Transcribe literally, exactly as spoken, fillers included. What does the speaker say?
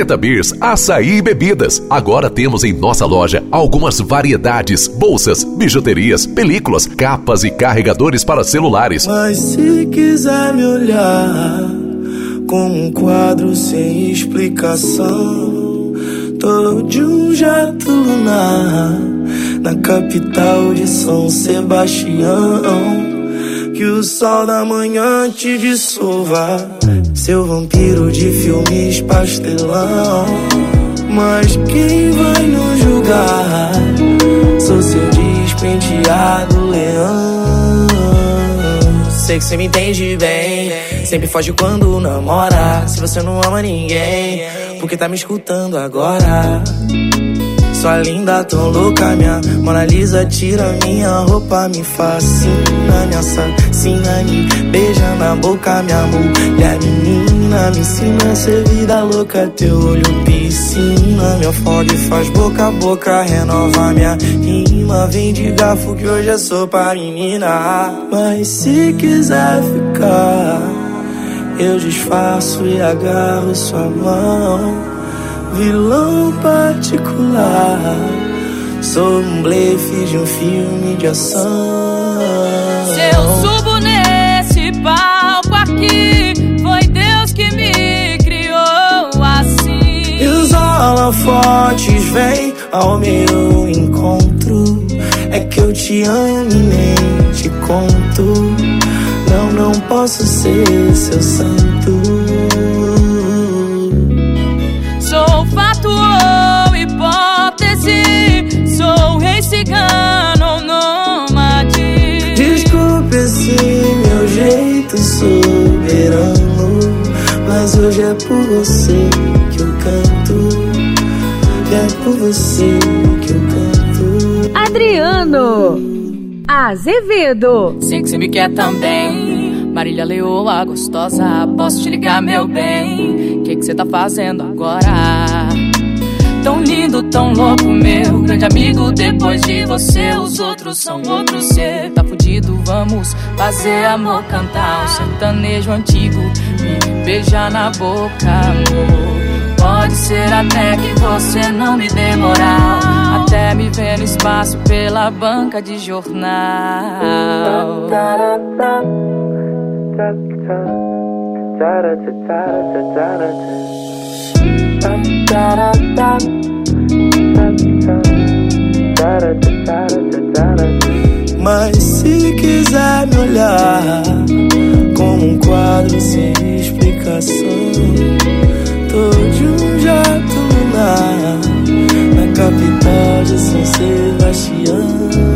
Preta Beers, açaí e bebidas. Agora temos em nossa loja algumas variedades, bolsas, bijuterias, películas, capas e carregadores para celulares. Mas se quiser me olhar como um quadro sem explicação, tô de um jato lunar na capital de São Sebastião. Que o sol da manhã te dissolva, seu vampiro de filmes pastelão. Mas quem vai nos julgar? Sou seu despenteado leão. Sei que cê me entende bem, sempre foge quando namora. Se você não ama ninguém, porque tá me escutando agora? Sua linda, tão louca, minha Mona Lisa, tira minha roupa, me fascina, me assassina, me beija na boca, minha mulher menina, me ensina a ser vida louca, teu olho piscina, me afoga e faz boca a boca, renova minha rima, vem de garfo que hoje é sopa, menina. Mas se quiser ficar, eu disfarço e agarro sua mão. Vilão particular, sou um blefe de um filme de ação. Se eu subo nesse palco aqui, foi Deus que me criou assim. E os holofotes vêm ao meu encontro, é que eu te amo e nem te conto. Não, não posso ser seu santo. Sou fato ou hipótese, sou rei cigano ou nômade. Desculpe esse meu jeito soberano, mas hoje é por você que eu canto. É por você que eu canto. Adriano Azevedo. Sei que você me quer também, Marília Leoa gostosa, posso te ligar, meu bem? O que que você tá fazendo agora? Tão lindo, tão louco, meu grande amigo. Depois de você, os outros são outros. Cê tá fudido, vamos fazer amor, cantar um sertanejo antigo, me beijar na boca, amor. Pode ser até que você não me dê moral, até me ver no espaço pela banca de jornal. Mas se quiser me olhar como um quadro sem explicação, tô de um jato lunar na capital de São Sebastião.